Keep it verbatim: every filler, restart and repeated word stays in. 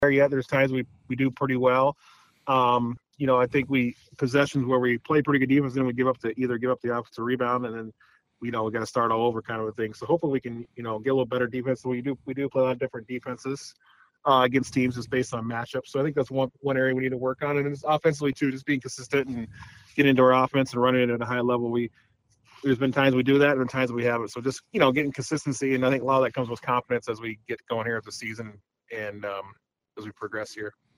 there yet. There's times we, we do pretty well. Um, you know, I think we possessions where we play pretty good defense, then we give up the either give up the offensive rebound, and then you know we got to start all over kind of a thing. So hopefully we can you know get a little better defense. We do we do play a lot of different defenses uh, against teams just based on matchups. So I think that's one one area we need to work on, and it's offensively too, just being consistent and getting into our offense and running it at a high level. We there's been times we do that, and been times we haven't. So just you know getting consistency, and I think a lot of that comes with confidence as we get going here at the season and um, as we progress here.